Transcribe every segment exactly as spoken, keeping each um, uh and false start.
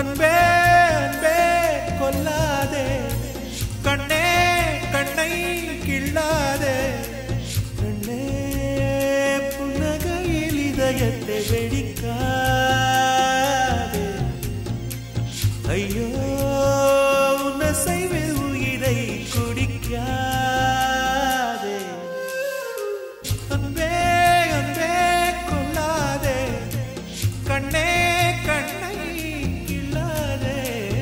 அன்பே அன்பே கொல்லாதே, கண்ணே கண்ணை கிள்ளாதே, கண்ணே புன்னகையில் இதயத்தை வெடிக்காதே, ஐயோ உன்னசைவில் உயிரை குடிக்காதே. அன்பே அன்பே கொல்லாதே, கண்ணே கண்ணை கிள்ளாதே.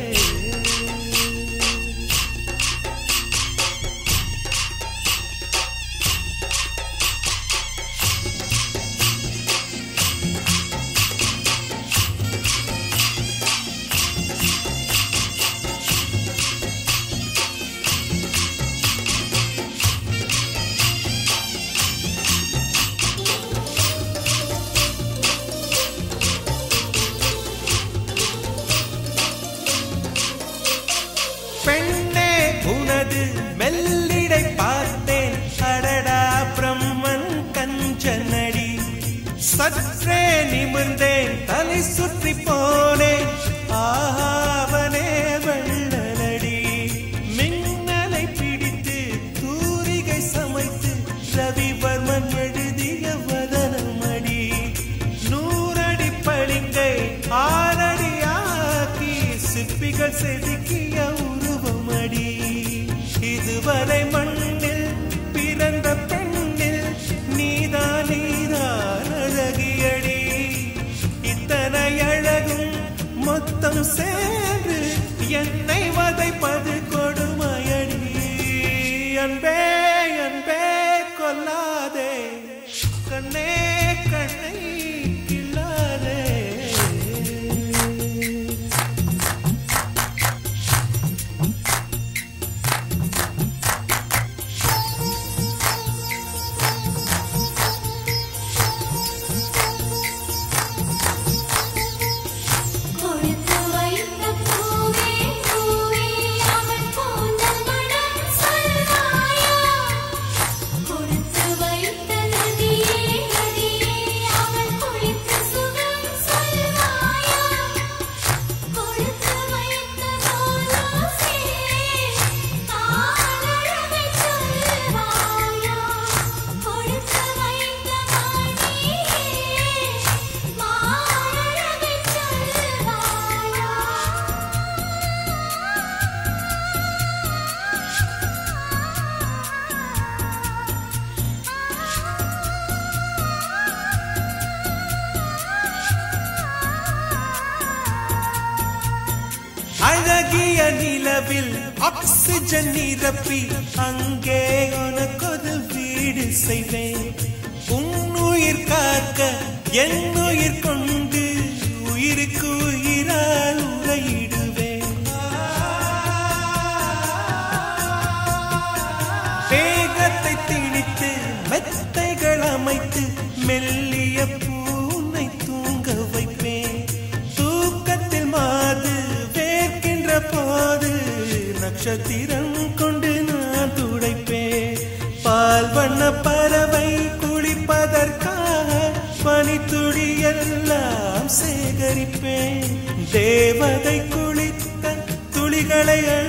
பெண்ணே உனது மெல்லிடை பார்த்தேன், அடடா பிரம்மன் கஞ்சனடி, சற்றே நிமிர்ந்தேன் தலை சுற்றி போனேன், ஆவனே வெள்ளனடி, மின்னலை பிடித்து தூரிகை சமைத்து ரவிவர்மன் எழுதிய வதனமடி, நூறடி பளிங்கை ஆறடியாக்கி சிற்பிகள் செதுக்கிய உருவமடி, இதுவரை மண்ணில் பிறந்த பெண்ணில் நீதான் நீதான் அழகியடி, இத்தனை அழகும் மொத்தம் சேர்ந்து என்னை வதைப்பது கொடுமையடி. அன்பே அன்பே கொல்லாதே, கண்ணே கண்ணை கிள்ளாதே. அழகிய நிலவில் ஆக்சிஜன் நிரப்பி அங்கே உனக்கொரு வீடு செய்வேன், உன்னுயிர் காக்க என் உயிர் கொண்டு உயிருக்கு உயிரால் உரையிடுவேன், வேகத்தை திணித்து மெத்தைகள் அமைத்து மெல்லிய பூனை தூங்க வைப்பேன், தூக்கத்தில் மாது போது நட்சத்திரம் கொண்டு நான் துடைப்பேன், பால் வண்ண பறவை குளிப்பதற்காக பனித்துளி எல்லாம் சேகரிப்பேன், தேவதை குளித்த துளிகளை